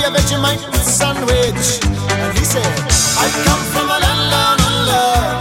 a Vegemite sandwich. And he said, I come from a land down under,